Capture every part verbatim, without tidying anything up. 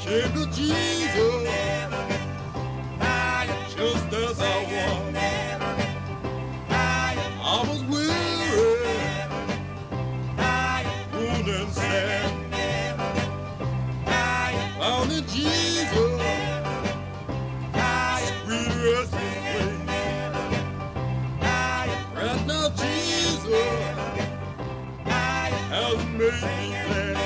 Take a Jesus, just as I was. I was weary, wounded and sad. Found in Jesus, sweet resting place. Right now, Jesus has made me glad.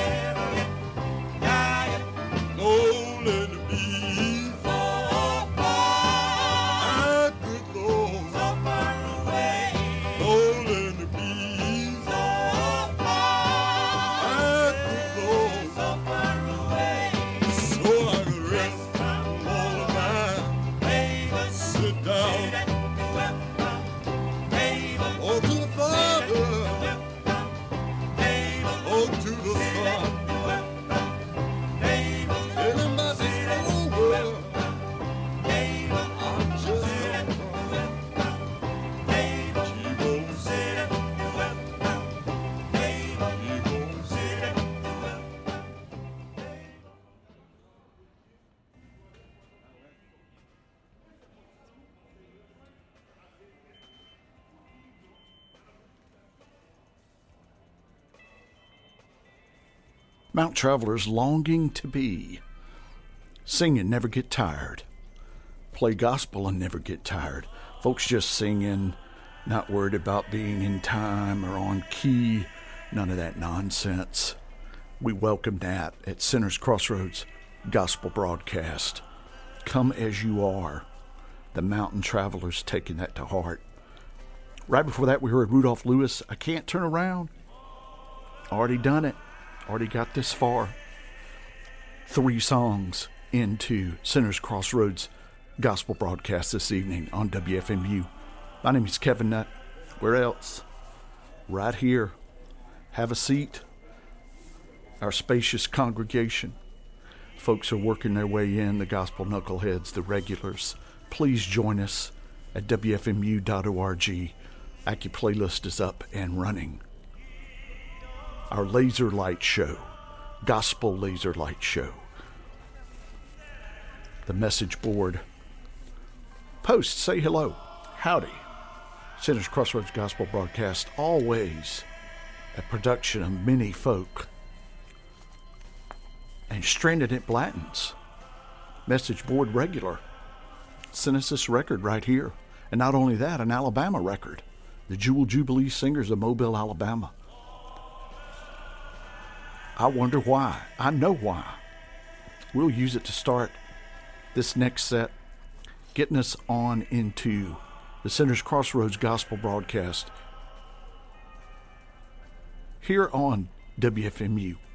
Lonely to be so far, I could go so far away. Lonely to be so far, I could go so far away. So I could rest all of mine, sit down, oh to the Father, oh to the Son. Mount Travelers longing to be. Sing and never get tired. Play gospel and never get tired. Folks just singing, not worried about being in time or on key. None of that nonsense. We welcome that at Sinners Crossroads Gospel Broadcast. Come as you are. The Mountain Travelers taking that to heart. Right before that, we heard Rudolph Lewis, I Can't Turn Around. Already done it. Already got this far. Three songs into Sinners Crossroads Gospel Broadcast this evening on W F M U. My name is Kevin Nutt. Where else? Right here. Have a seat. Our spacious congregation. Folks are working their way in, the gospel knuckleheads, the regulars. Please join us at W F M U dot org. Acu playlist is up and running. Our laser light show, gospel laser light show. The message board. Post, say hello, howdy. Sinners Crossroads Gospel Broadcast, always a production of many folk. And Stranded at Blanton's, message board regular. Sent us this record right here. And not only that, an Alabama record. The Jewel Jubilee Singers of Mobile, Alabama. I wonder why. I know why. We'll use it to start this next set, getting us on into the Sinners Crossroads Gospel Broadcast here on W F M U.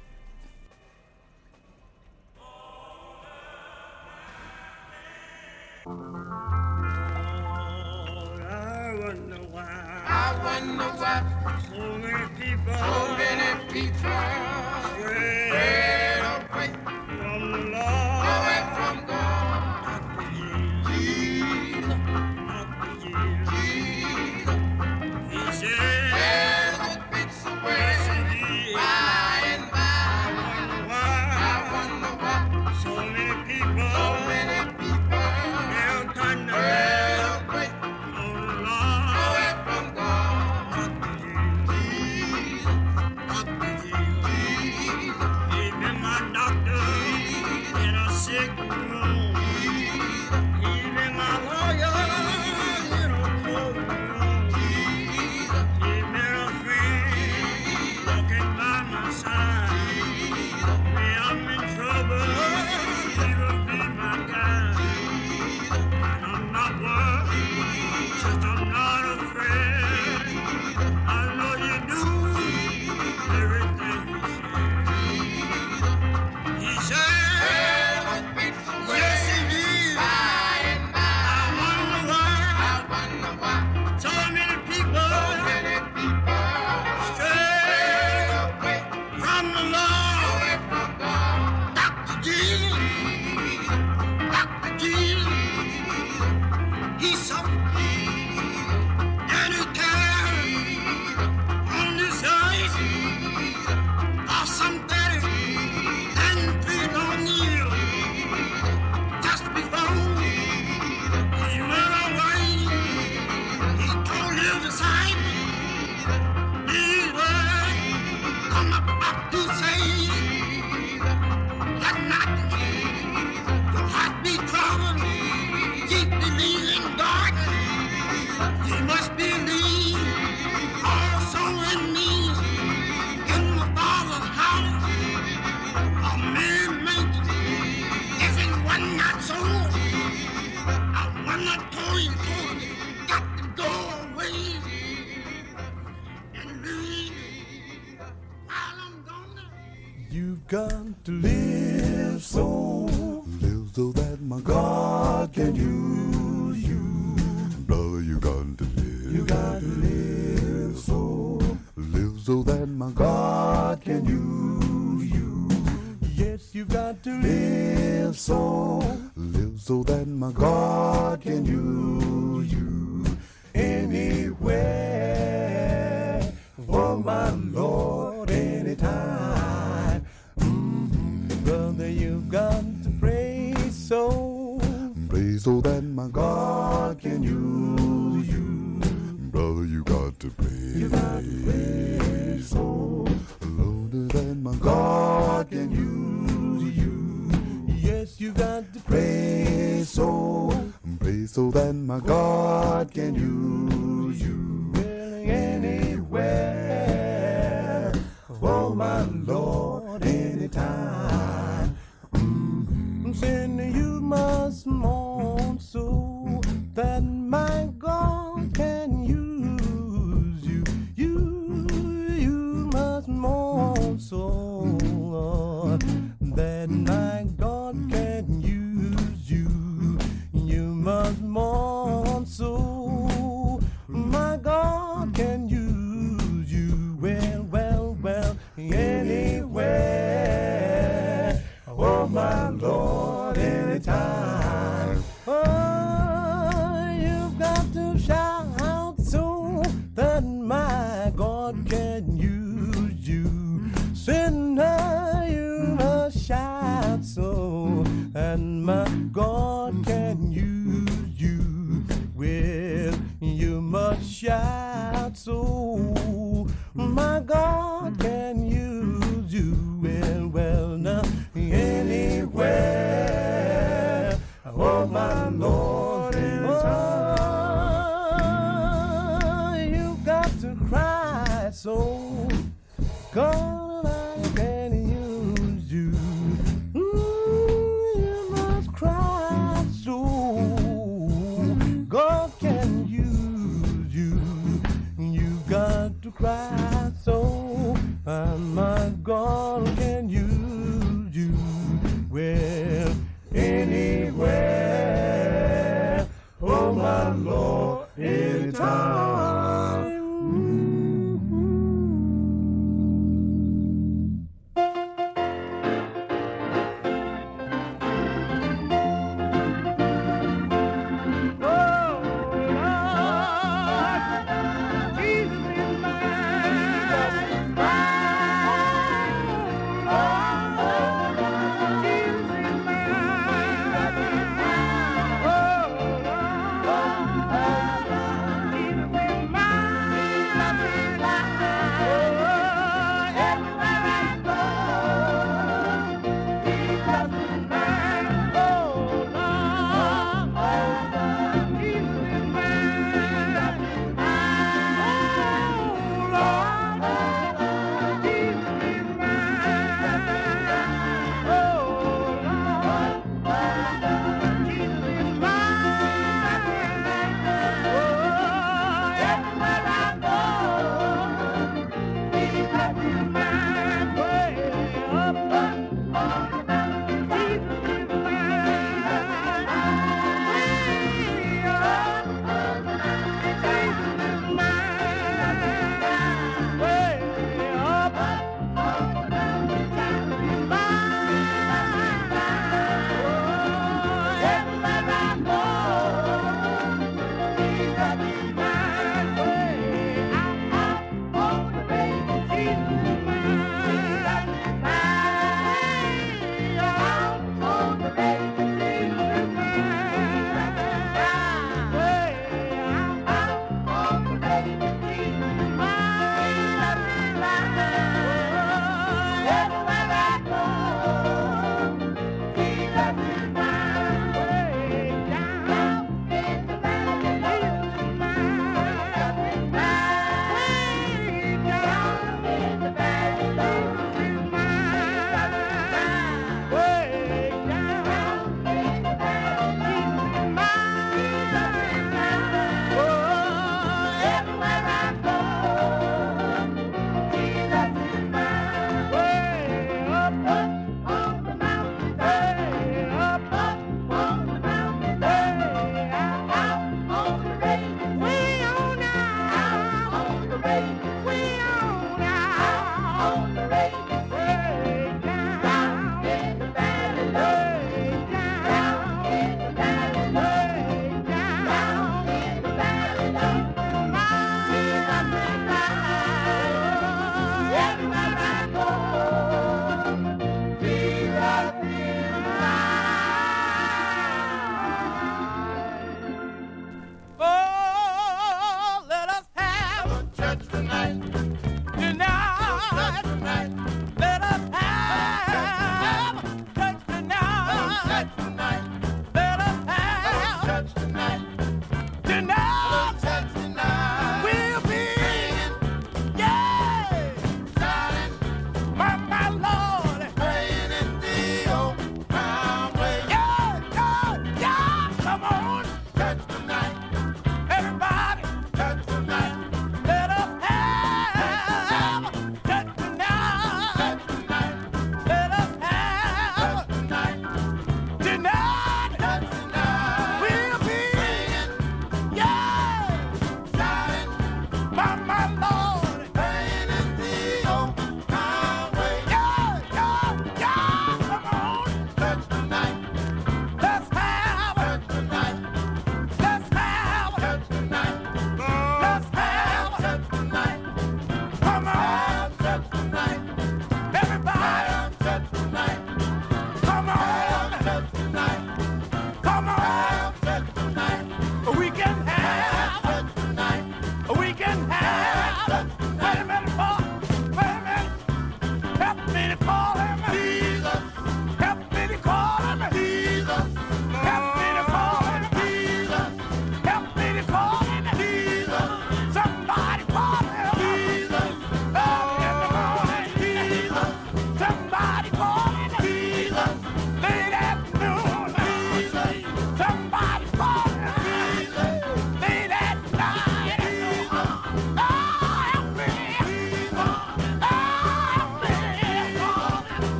I wonder why. I wonder why. So many people. So many people. Strayed away from the Lord. Away from God. Not for Jesus. Not for Jesus. He said, well, it fits away by and by. I wonder why. So many people. So many people. They'll turn their away from the Lord. Away from God. Not for Jesus. Not for Jesus. He's been my doctor in a sick room. He's been my lawyer in a courtroom. He's been a friend walking by my side. When I'm in trouble, he will be my guide. And I'm not worried, just I'm not afraid. I know you do everything he said. He said, yes, he did. and not so. I wanna go, you got to go away and leave while I'm gone. You've got to live so, live so that my God can use you. Brother, you got to live. You got to live so, live so that my God can use you. Yes, you got to live so, live so that my God can use you anywhere. Oh, my Lord, anytime. Mm-hmm. Brother, you've got to pray so, pray so that my God can use you. Brother, you got to pray. You got to pray so, Lord, that my God can use you. Yes, you got to pray so, pray so that my God can use you. Well, anywhere, oh my Lord, anytime. Mm-hmm. Saying you must mourn so that my God can use you. You, you must mourn so, Lord, that my God can use you. You must mourn so, my God can use you. Well, well, well, anywhere, oh my Lord, anytime. Oh, you've got to shout so that my God can use you. Sinner, you must shout so, and my God can use you. Well, you must shout so, my God can use you. Well, well, now, anywhere, oh my Lord, oh, you got to cry so, God, I can use you. Mm, you must cry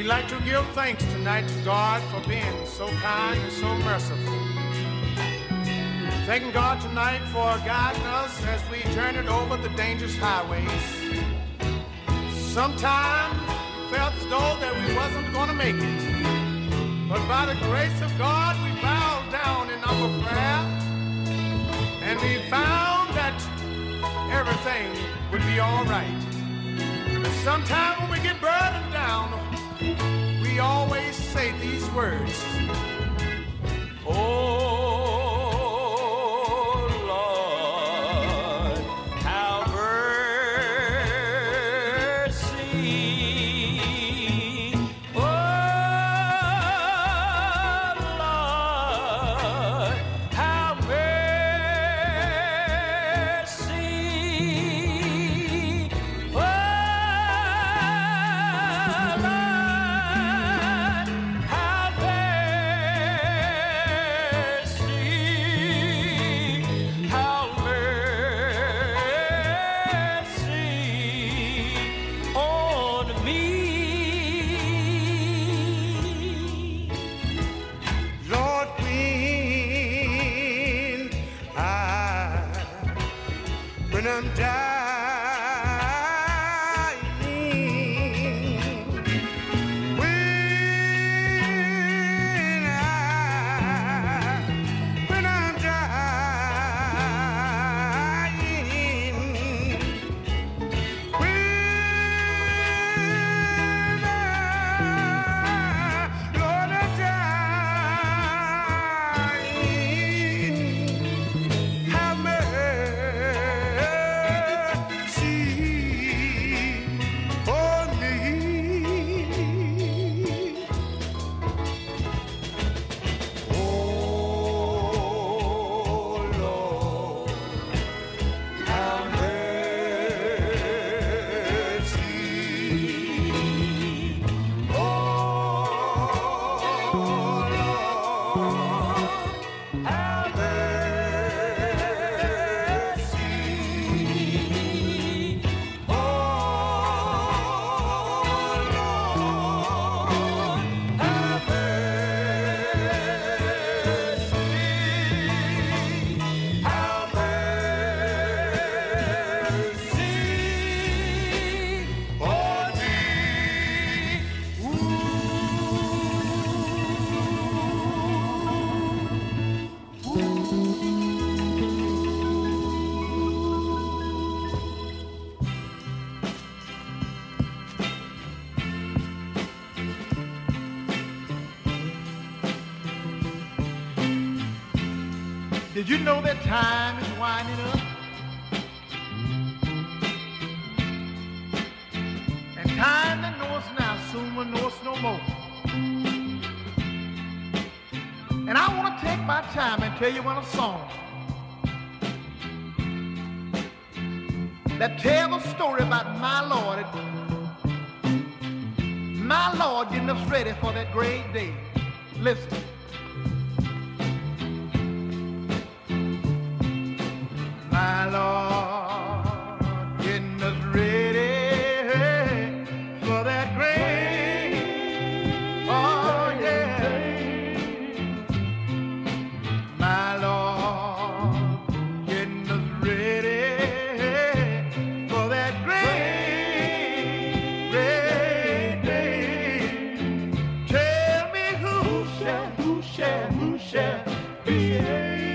We'd like to give thanks tonight to God for being so kind and so merciful. Thanking God tonight for guiding us as we journeyed over the dangerous highways. Sometimes we felt as though that we wasn't going to make it. But by the grace of God, we bowed down in our prayer, and we found that everything would be all right. But sometimes when we get burdened down, we always say these words. Oh, did you know that time is winding up? And time that knows now soon will know us no more. And I want to take my time and tell you one a song that tells a story about my Lord, my Lord getting us ready for that great day. Listen. My Lord, getting us ready for that great, oh yeah. My Lord, getting us ready for that great, great day. Tell me who shall, who shall, who shall be able.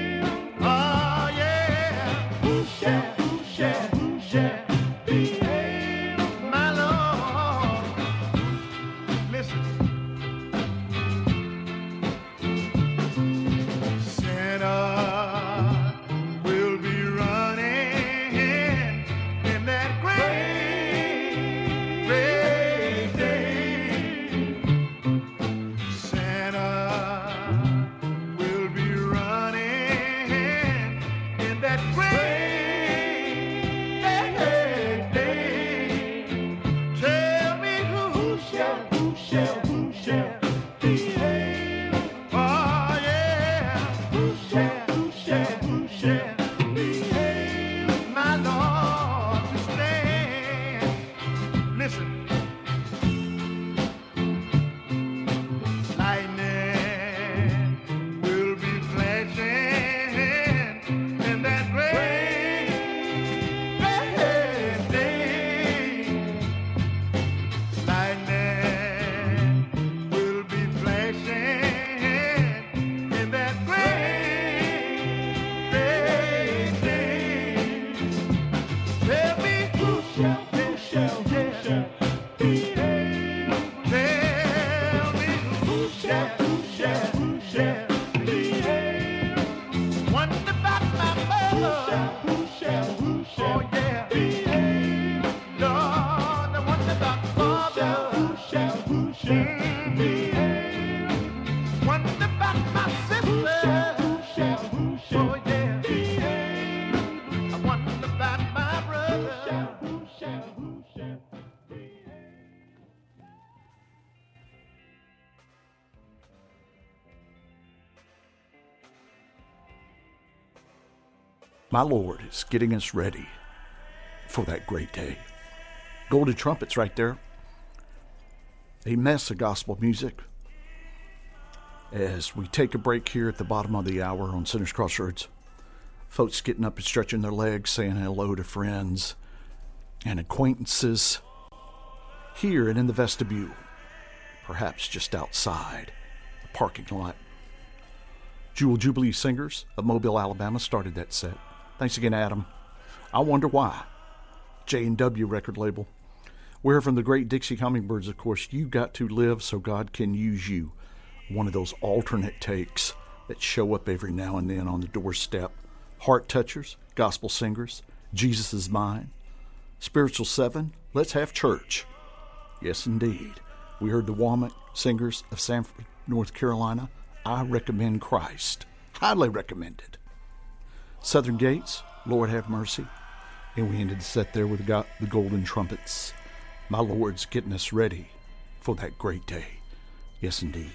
who shall, who shall be held? Wonder about my sister. Who shall, who shall, oh yeah, be held? I wonder about my brother. Who shall, who shall be held? My Lord is getting us ready for that great day. Golden trumpets right there. A mess of gospel music. As we take a break here at the bottom of the hour on Sinners Crossroads, folks getting up and stretching their legs, saying hello to friends and acquaintances here and in the vestibule, perhaps just outside the parking lot. Jewel Jubilee Singers of Mobile, Alabama started that set. Thanks again, Adam. I Wonder Why. J and W record label. We're from the great Dixie Hummingbirds, of course. You got to live so God can use you. One of those alternate takes that show up every now and then on the doorstep. Heart Touchers, Gospel Singers, Jesus Is Mine. Spiritual Seven, Let's Have Church. Yes, indeed. We heard the Womack Singers of Sanford, North Carolina. I Recommend Christ. Highly recommended. Southern Gates, Lord Have Mercy. And we ended the set there with the Golden Trumpets. My Lord's getting us ready for that great day. Yes, indeed.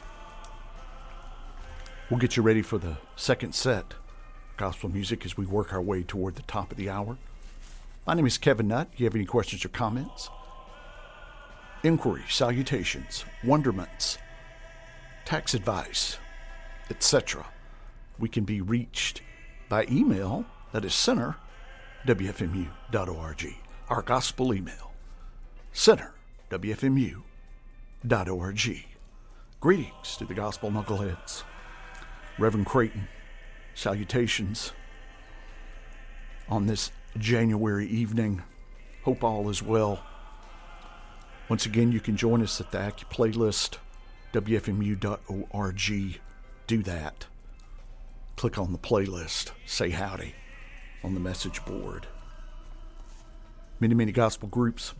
We'll get you ready for the second set. Gospel music as we work our way toward the top of the hour. My name is Kevin Nutt. If you have any questions or comments, inquiries, salutations, wonderments, tax advice, et cetera, we can be reached by email. That is center, W F M U dot org. Our gospel email, center, W F M U dot org. Greetings to the gospel knuckleheads. Reverend Creighton, salutations on this January evening. Hope all is well. Once again, you can join us at the Acu playlist, W F M U dot org. Do that. Click on the playlist. Say howdy on the message board. Many, many gospel groups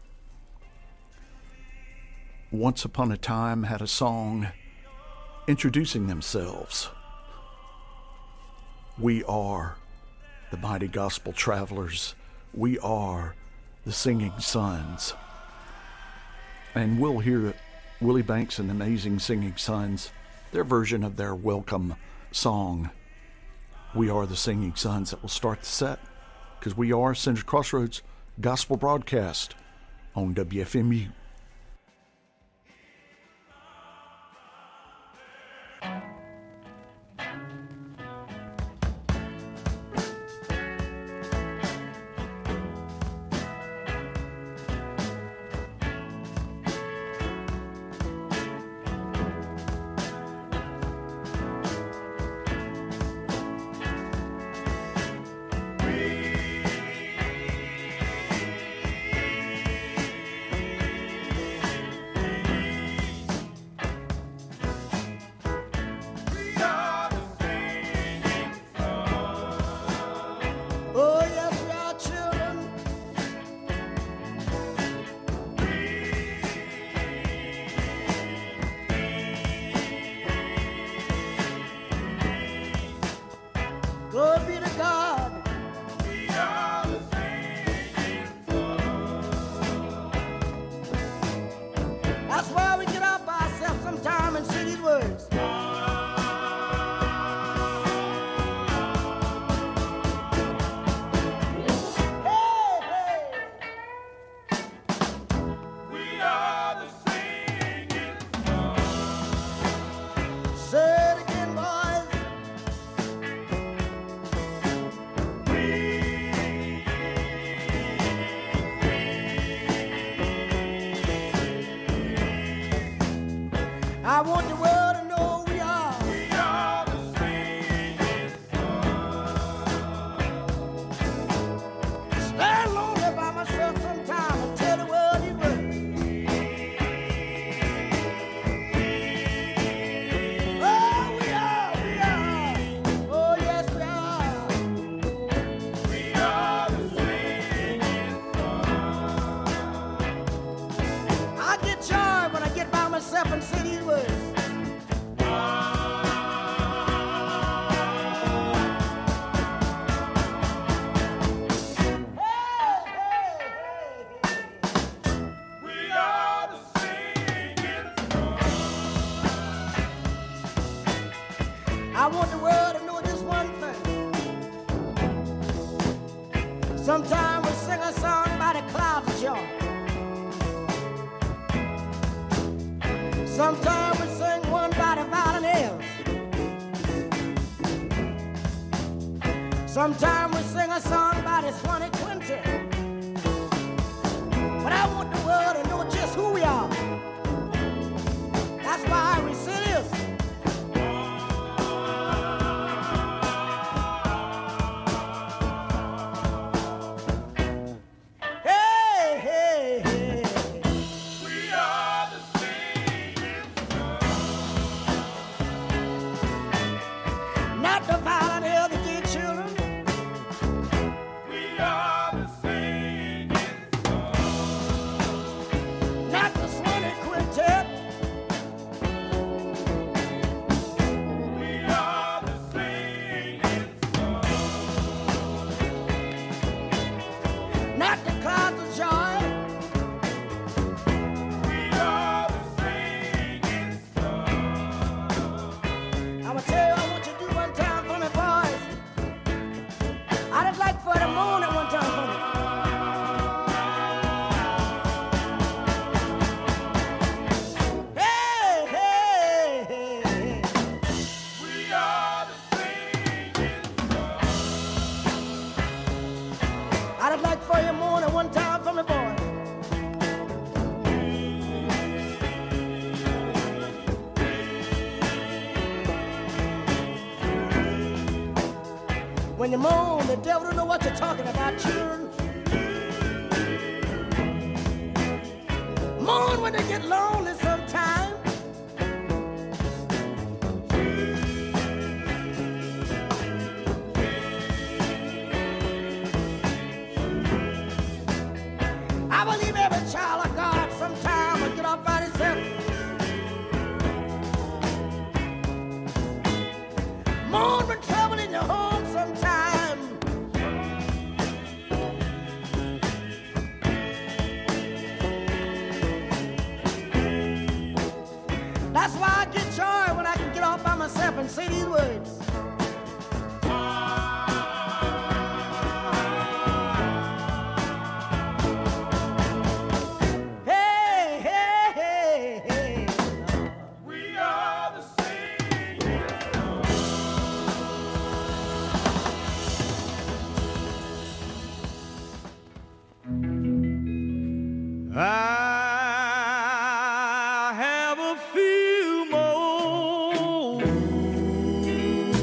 once upon a time had a song introducing themselves. We are the mighty gospel travelers. We are the singing sons. And we'll hear Willie Banks and the Amazing Singing Sons, their version of their welcome song, We Are the Singing Sons, that will start the set, because we are Sinners Crossroads Gospel Broadcast on W F M U. I want the world to know we are. We are the singing sons. Stand lonely by myself sometime and tell the world you were. Oh, we are, we are. Oh, yes, we are. We are the singing sons. I myself and say these words. I want the world to know just one thing. Sometimes we sing a song by the clouds of joy. Sometimes we sing one by the violins. Sometimes we sing a song by the twenty twenty. But I want the world to know just who we are. That's why we sing this. When you moan, the devil don't know what you're talking about, children. Moan when they get lonely sometime. I believe every child of God sometime will get off by himself. Moan when trouble in your home sometime. That's why I get joy when I can get off by myself and say these words. Hey, hey, hey, hey. We are the singing. I have a few more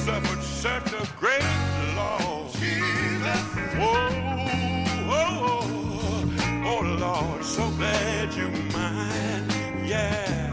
suffered such a great loss. Jesus. Oh, oh, oh, oh, Lord, so glad you're mine, yeah.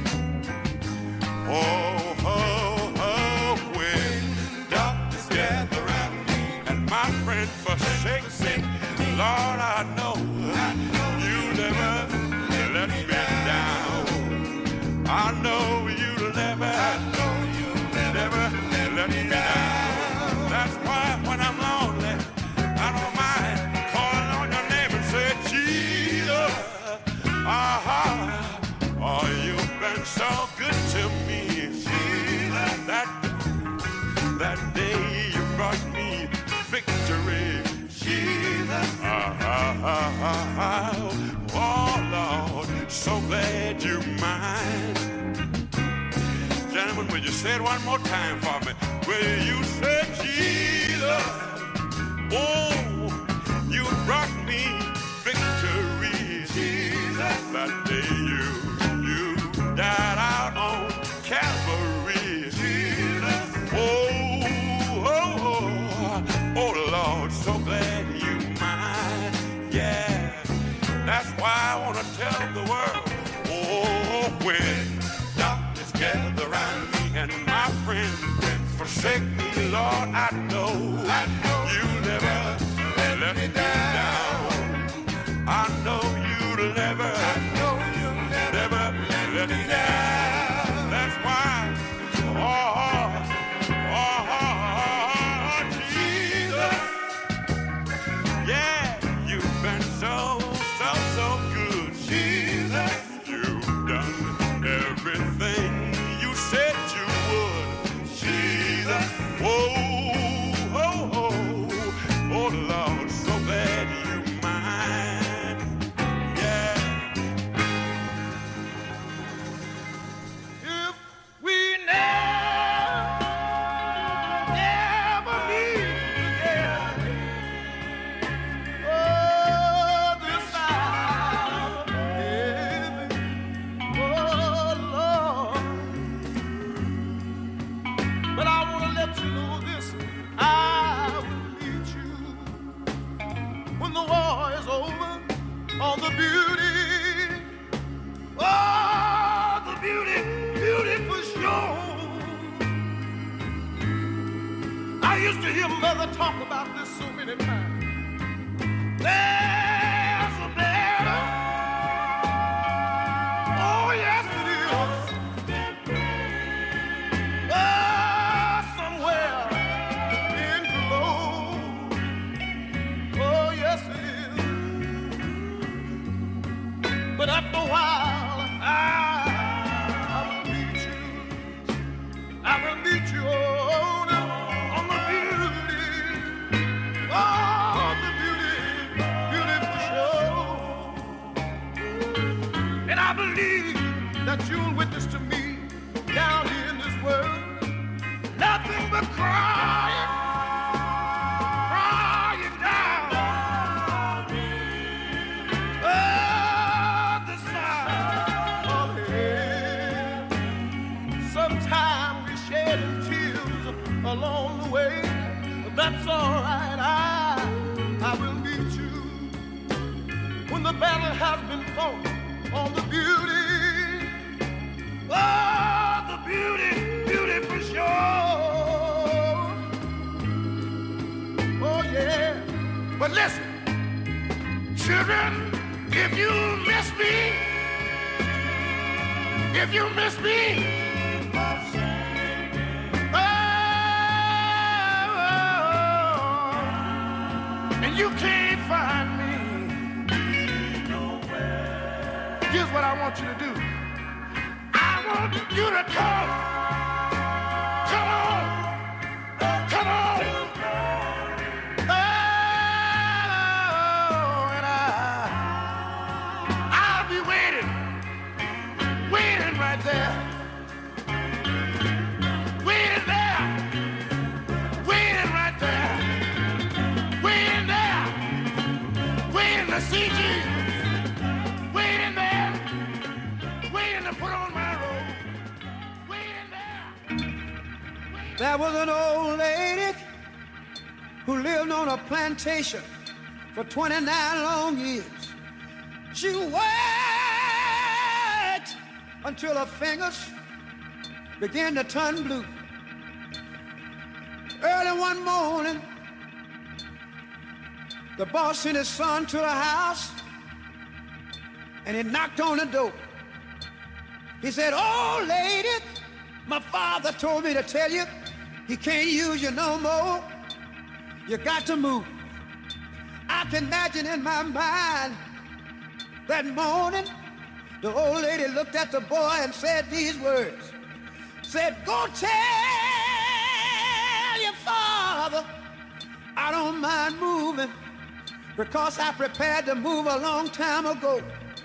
Oh, oh, oh, when darkness gather around me and my friend forsakes me, Lord, I know you never let me down. I know you'll never, never let me down. That's why when I'm lonely, I don't mind calling on your name and say, Jesus, ah, oh, you've been so good to me. Jesus, that, that day you brought me victory. Jesus, ah, ah, ah, ah, oh, Lord, so glad you're mine. Gentlemen, will you say it one more time for me? Will you say, Jesus, oh, you brought me victory. Jesus, that day you, you died out on Calvary. Jesus, oh, oh, oh, oh, Lord, so glad you're mine, yeah. That's why I want to tell the world, oh, when darkness gather around me and my friends forsake me, Lord, I know, I know you never let, let me down. I know you'll never, I know you'll never, never let me down. That's why, oh, oh, oh, Jesus, yeah, you've been so, so, so good. Jesus, you've done everything you said you would. Jesus, whoa, oh, oh, oh, Lord, so glad you're mine, yeah. If we never, never meet again, oh, this side of heaven, oh, Lord. But I want to let you know this, I will meet you when the war is over on the beauty, oh, the beauty, beauty for sure. I used to hear Mother talk about this so many times. There's a better, oh yes it is, oh, somewhere in below, oh yes it is. But after a while, I, I will meet you. I will meet you on, on the beauty, oh, the beauty, beauty for sure. And I believe that you'll witness to me down here in this world, nothing but crying, crying down. Oh, the side of heaven. Sometimes we shed tears along the way, but that's all right. I, I will meet you when the battle has been fought on the beauty, oh, the beauty, beauty for sure. Oh yeah. But listen, children, if you miss me, if you miss me, oh, and you can't find me, here's what I want you to do. I want you to come. Come on. Come on. Oh, and I, I'll be waiting. Waiting right there. Waiting there. Waiting right there. Waiting there. Waiting to see Jesus. Waiting there. Waiting to put on my robe. Waiting there. There was an old lady who lived on a plantation for twenty-nine long years. She worked until her fingers began to turn blue. Early one morning, the boss sent his son to the house and he knocked on the door. He said, "Oh, lady, my father told me to tell you he can't use you no more. You got to move." I can imagine in my mind that morning, the old lady looked at the boy and said these words. Said, "Go tell your father I don't mind moving because I prepared to move a long time ago."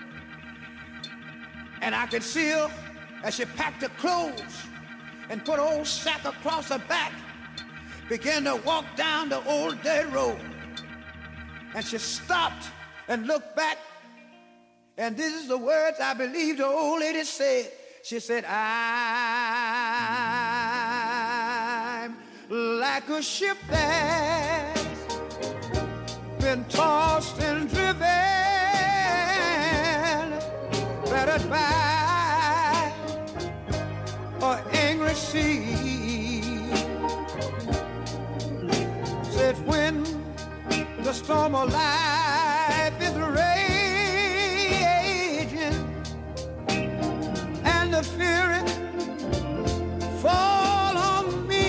And I could see her as she packed her clothes and put an old sack across her back, began to walk down the old dirt road. And she stopped and looked back, and this is the words I believe the old lady said. She said, "I'm like a ship that's been tossed and driven, battered by an angry sea." Said, "When the storm of life is raging and the fury fall on me,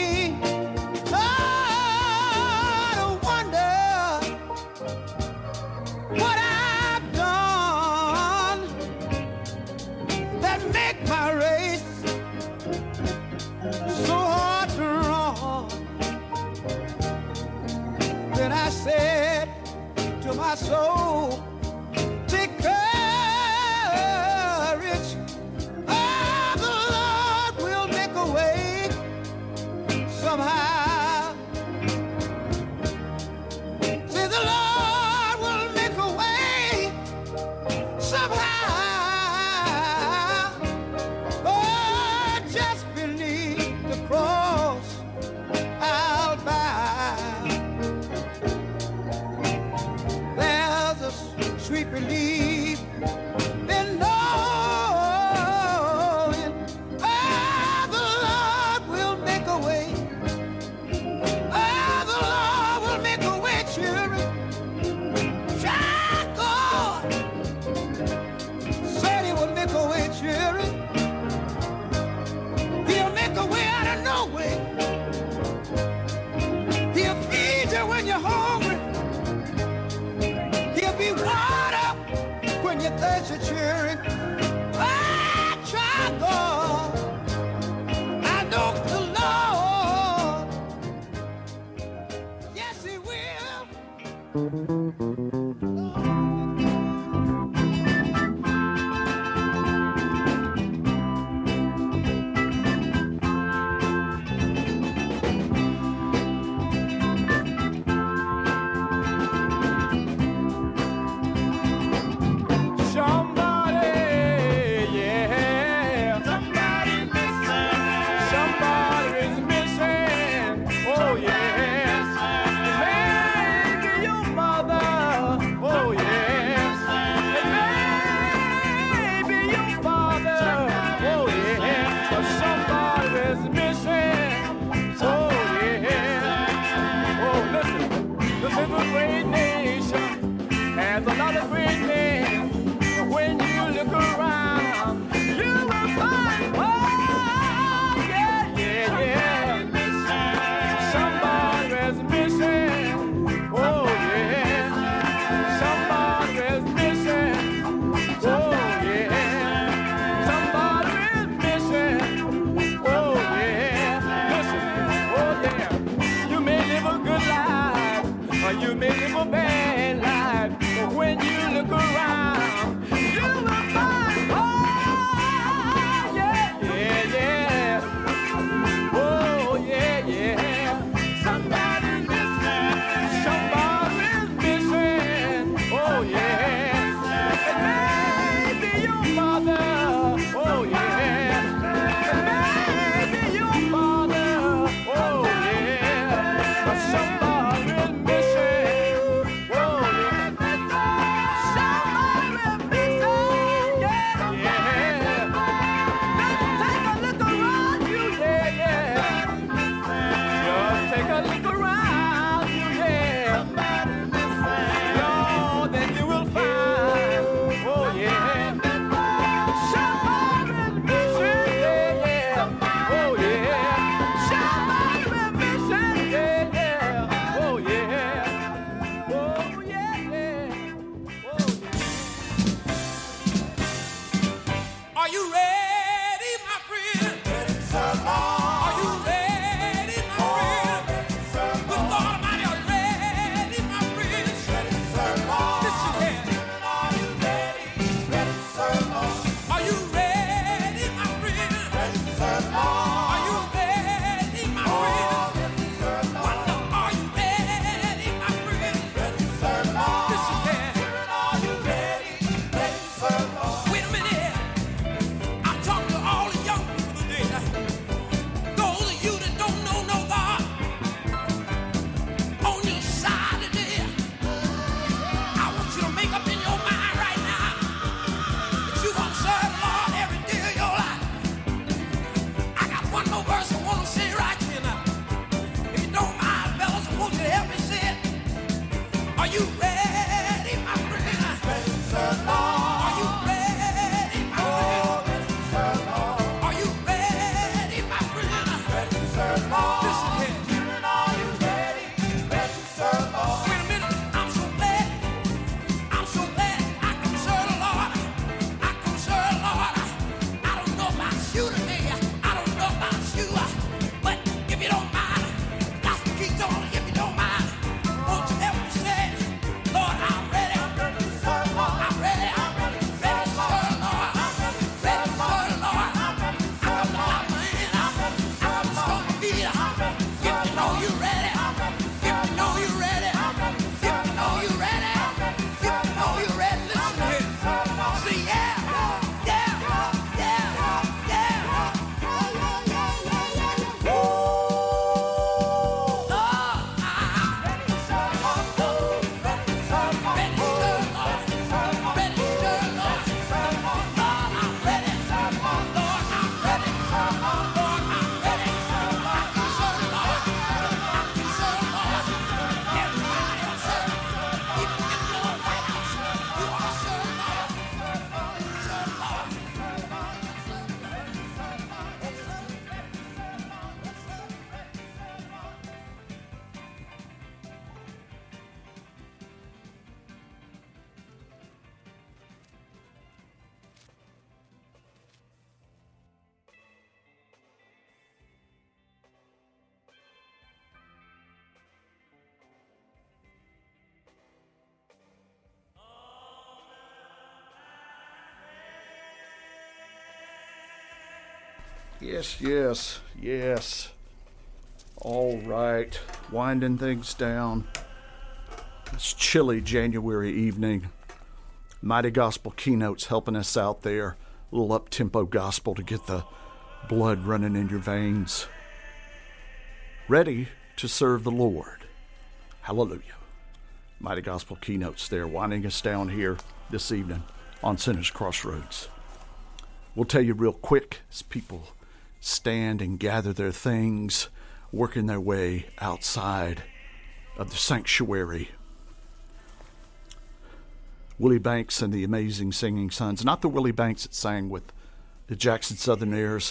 I wonder what I've done that make my race so hard to run." Then I said to my soul, "Take courage, oh, the Lord will make a way somehow." Say, "The Lord will make a way somehow. Oh, just beneath the cross I'll bow." There's a sweet relief in knowing, oh, the Lord will make a way. Oh, the Lord will make a way, children. Child God said he will make a way, children. He'll make a way out of no way. He'll feed you when you're hungry. He'll be water when you thirsty, children. Ah, try God. I know the Lord. Yes, he will. Yes, yes, yes. All right, winding things down. It's chilly January evening. Mighty Gospel Keynotes helping us out there. A little up-tempo gospel to get the blood running in your veins. Ready to serve the Lord. Hallelujah. Mighty Gospel Keynotes there, winding us down here this evening on Sinners Crossroads. We'll tell you real quick as people stand and gather their things, working their way outside of the sanctuary. Willie Banks and the Amazing Singing Sons. Not the Willie Banks that sang with the Jackson Southerners.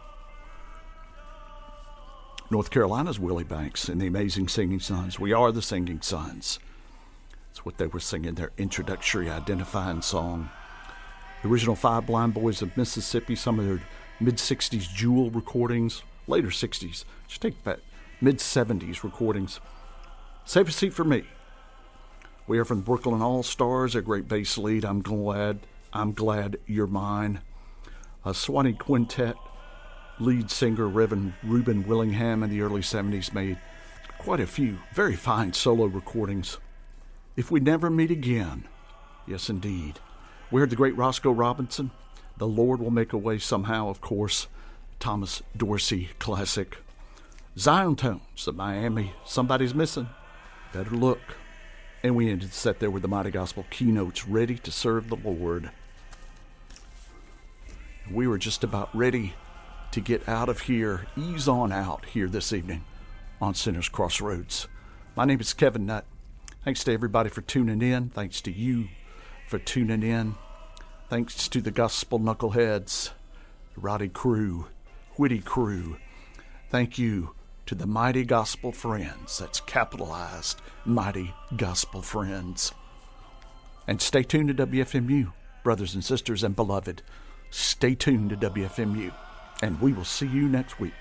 North Carolina's Willie Banks and the Amazing Singing Sons. We are the Singing Sons. That's what they were singing, their introductory identifying song. The original Five Blind Boys of Mississippi, some of their mid-sixties Jewel recordings, later sixties, just take that, mid-seventies recordings. Save a Seat for Me. We are from the Brooklyn All-Stars, a great bass lead, I'm glad, I'm glad you're mine. A Swanee Quintet, lead singer Reverend Reuben Willingham in the early seventies made quite a few very fine solo recordings. If We Never Meet Again, yes indeed. We heard the great Roscoe Robinson, The Lord Will Make a Way Somehow, of course, Thomas Dorsey classic. Zion Tones of Miami, Somebody's Missing, Better Look. And we ended the set there with the Mighty Gospel Keynotes, Ready to Serve the Lord. We were just about ready to get out of here, ease on out here this evening on Sinners Crossroads. My name is Kevin Nutt. Thanks to everybody for tuning in. Thanks to you for tuning in. Thanks to the Gospel Knuckleheads, the Roddy crew, Whitty crew. Thank you to the Mighty Gospel Friends. That's capitalized, Mighty Gospel Friends. And stay tuned to W F M U, brothers and sisters and beloved. Stay tuned to W F M U, and we will see you next week.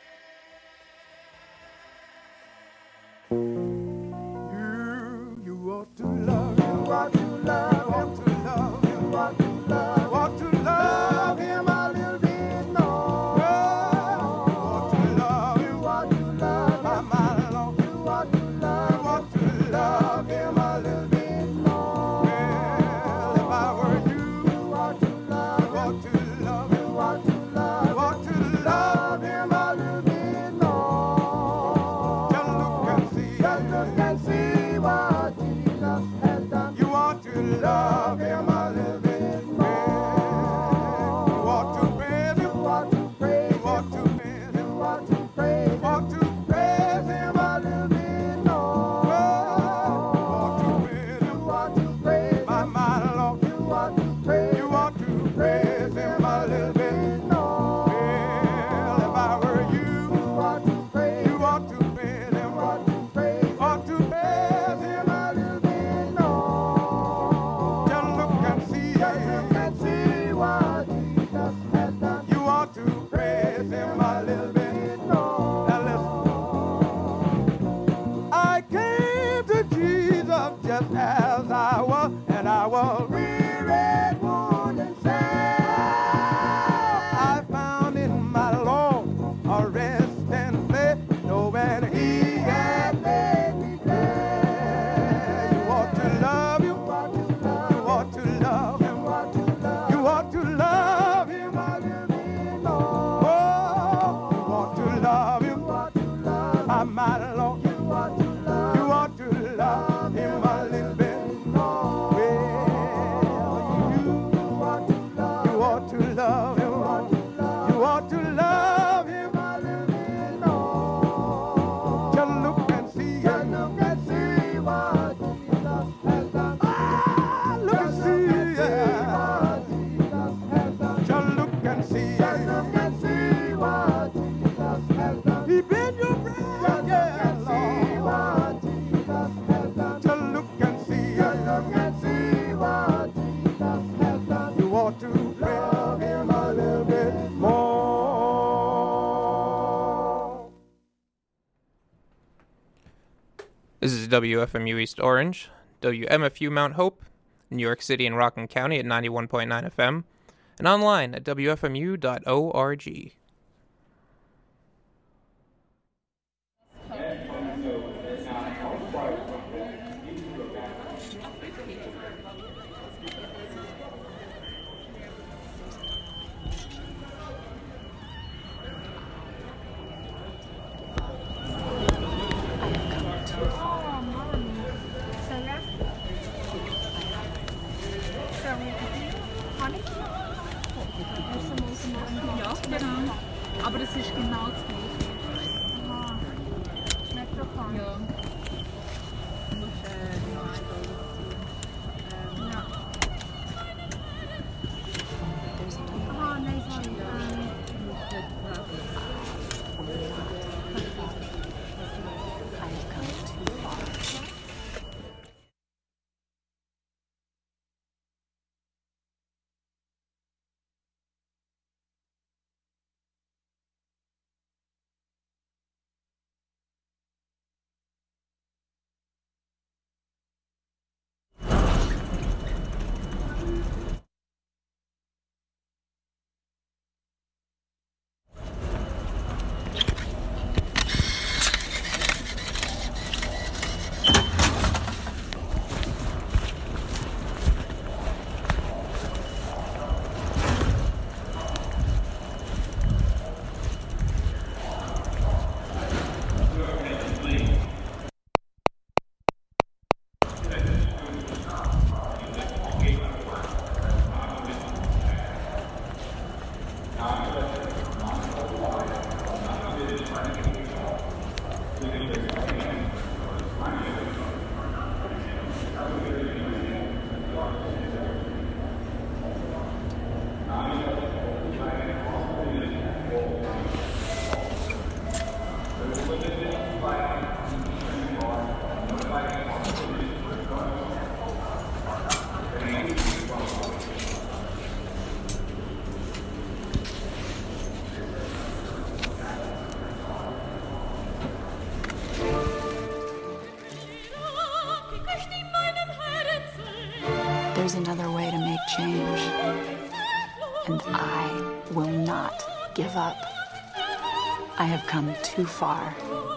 You, you ought to love, you ought to love, ought to love, you ought to love, ought to love him a little bit more. Ought to love, you ought to love, my, my Lord, you ought to love, you ought to love him a little bit more. Well, if I were you, you ought to love, you ought to love, you ought to love, you ought to love him a my, my Lord. You ought to love, you ought to love him a little bit more. Well, you, you ought to love, you ought to love him. You ought to love him a little bit more. Just look and see, just look and see what Jesus has done. Ah, look and see, yeah. Just look and see, just look and see what Jesus has done. He been your friend, yeah, Lord. Just look and see, just look and see what Jesus has done. You ought to love him a little bit more. This is W F M U East Orange, W M F U Mount Hope, New York City and Rockland County at ninety-one point nine F M, and online at W F M U dot org. Ja, genau. Aber das ist genau das Gleiche. Aha. Schmeckt doch fein. Ja. Du musst äh, noch ein Dollar dazu. Ja. Aha, nein, sorry. There's another way to make change, and I will not give up. I have come too far.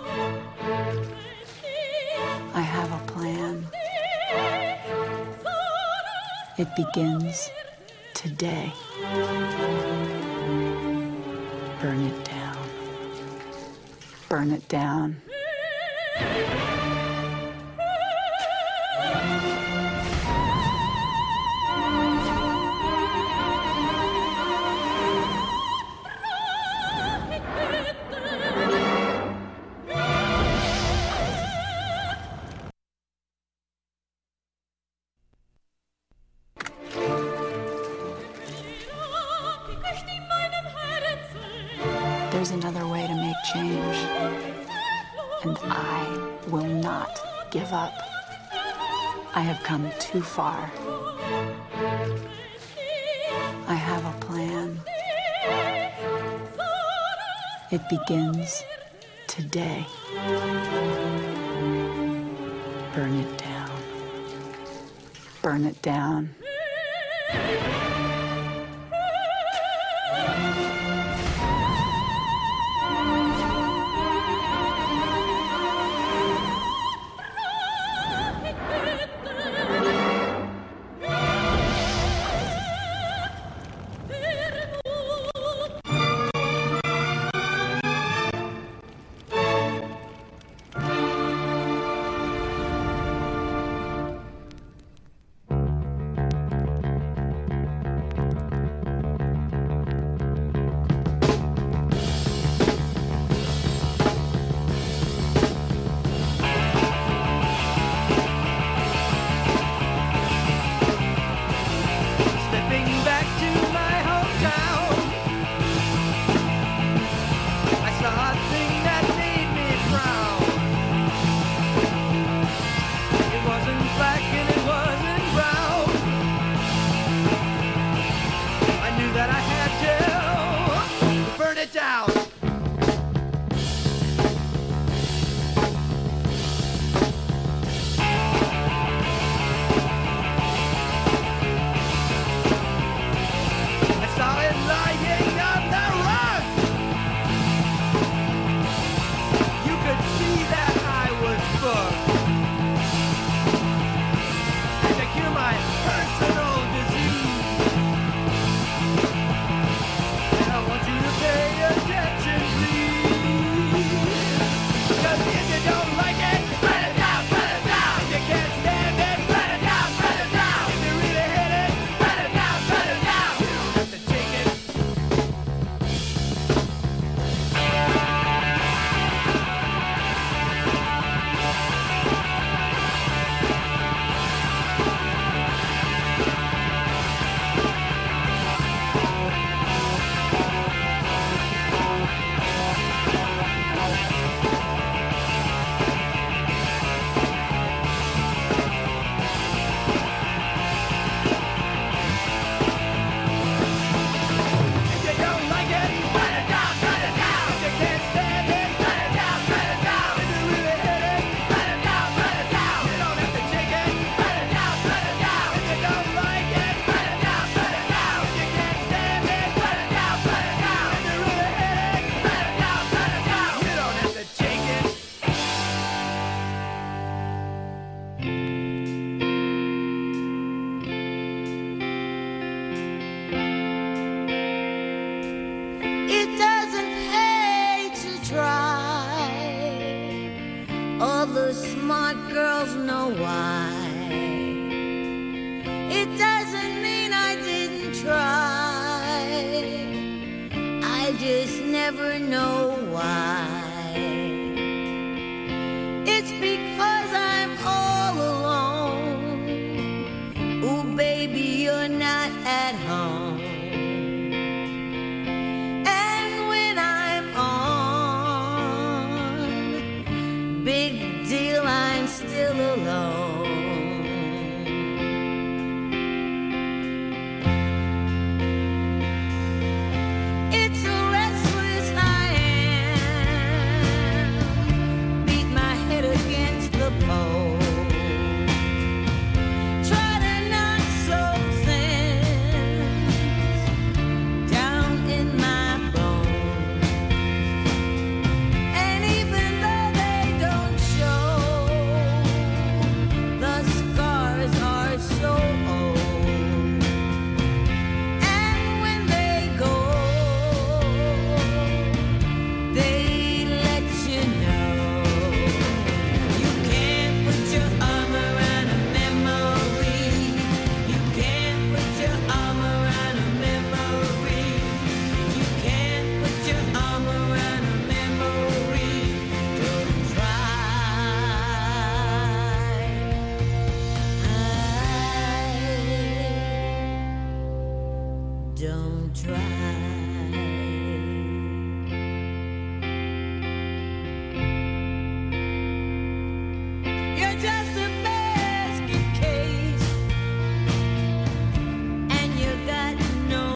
I have a plan. It begins today. Burn it down. Burn it down. There's another way to make change, and I will not give up. I have come too far. I have a plan. It begins today. Burn it down. Burn it down. All the smart girls know why. It doesn't mean I didn't try. I just never know why. It's because I'm all alone. Ooh, baby, you're not at home. And when I'm on, big deal, I'm still alone. It's a restless I am. Beat my head against the pole. Try to knock some sense down in my bones. And even though they don't show, the scars are so old. And when they go, they let you know. You can't put your arm around a memory. You can't put your arm around a memory. You can't put your arm around a memory. Don't try. Don't try.